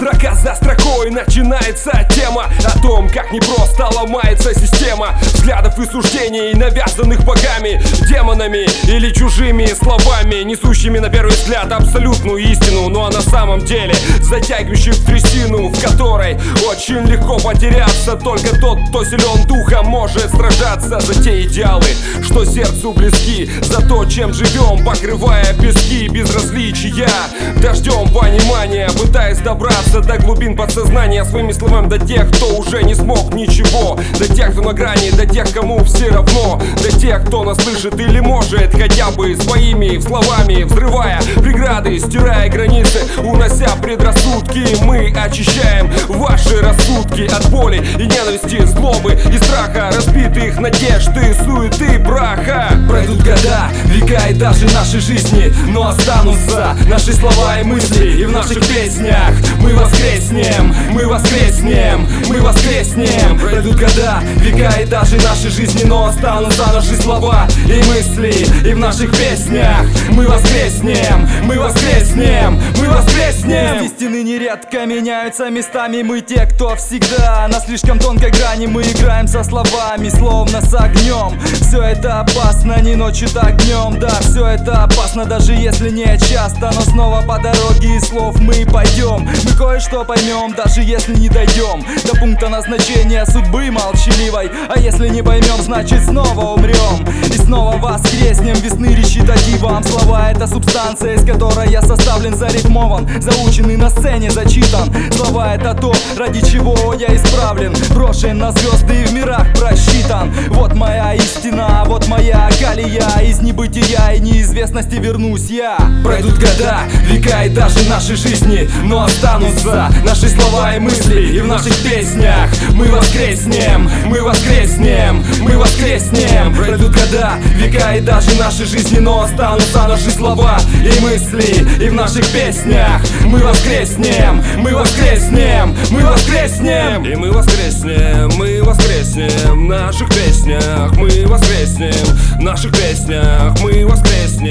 Строка за строкой начинается тема о том, как непросто ломается система взглядов и суждений, навязанных богами, демонами или чужими словами, несущими на первый взгляд абсолютную истину, но на самом деле затягивающих в трясину, в которой очень легко потеряться. Только тот, кто силен духом, может сражаться за те идеалы, что сердцу близки, за то, чем живем, покрывая пески безразличия дождем понимания, пытаясь добраться до глубин подсознания своими словами до тех, кто уже не смог ничего, до тех, кто на грани, до тех, кому все равно, до тех, кто нас слышит или может хотя бы своими словами, взрывая преграды, стирая границы, унося предрассудки. Мы очищаем ваши рассудки от боли и ненависти, злобы и страха, разбитых надежды, суеты, браха. Пройдут года, века и даже наши жизни, но останутся наши слова и мысли, и в наших песнях мы воскреснем, мы воскреснем, мы воскреснем. Пройдут года, века и даже наши жизни, но останутся наши слова и мысли, и в наших песнях мы воскреснем, мы воскреснем, мы воскреснем. Истины нередко меняются местами, мы те, кто всегда на слишком тонкой грани. Мы играем со словами, словно с огнем. Все это опасно, не ночью, так днем. Да, все это опасно, даже если не часто, но снова по дороге из слов мы пойдем. Мы кое-что поймем, даже если не дойдем до пункта назначения судьбы молчаливой. А если не поймем, значит снова умрем и снова воскреснем. Весны речитативом. Слова — это субстанция, из которой я составлен, зарифмован, заученный на сцене, зачитан. Слова — это то, ради чего я исправлен, брошен на звезды и в мирах просчитан. Вот моя истина, вот моя колея, из небытия и неизвестности вернусь я. Пройдут года, века и даже наши жизни, но останутся наши слова и мысли, и в наших песнях мы воскреснем, мы воскреснем, мы воскреснем. Пройдут года, века и даже наши жизни, но останутся наши слова и мысли, и в наших песнях мы воскреснем, мы воскреснем, мы воскреснем. И мы воскреснем, мы воскреснем в наших песнях, мы воскреснем в наших песнях, мы воскреснем.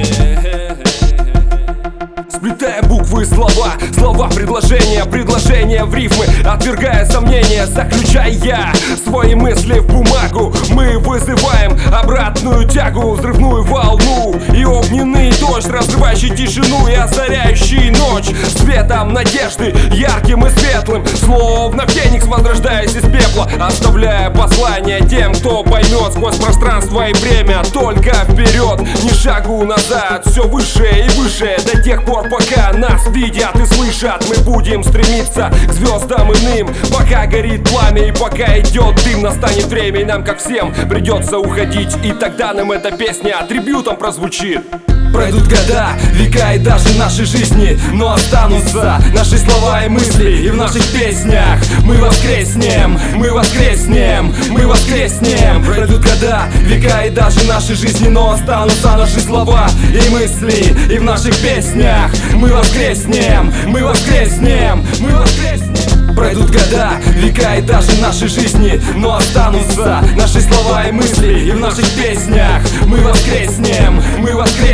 Сплетая буквы и слова, слова предложения, предложения в рифмы, отвергая сомнения, заключая свои мысли в бумагу, мы вызываем обратную тягу, взрывную волну и огненный дождь, разрывающий тишину и озаряющий ночь светом надежды, ярким и светлым, словно феникс, возрождаясь из пепла, оставляя послание тем, кто поймет сквозь пространство и время. Только вперед, ни шагу назад, все выше и выше до тех пор, пока нас видят и слышат. Мы будем стремиться к звездам иным, пока горит пламя и пока идет дым. Настанет время, и нам, как всем, придется уходить, и тогда нам эта песня трибьютом прозвучит. Пройдут года, века и даже наши жизни, но останутся наши слова и мысли, и в наших песнях мы воскреснем, мы воскреснем, мы воскреснем. Пройдут года, века и даже наши жизни, но останутся наши слова и мысли, и в наших песнях мы воскреснем, мы воскреснем, мы воскреснем. Пройдут года, века и даже наши жизни, но останутся наши слова и мысли, и в наших песнях мы воскреснем, мы воскреснем.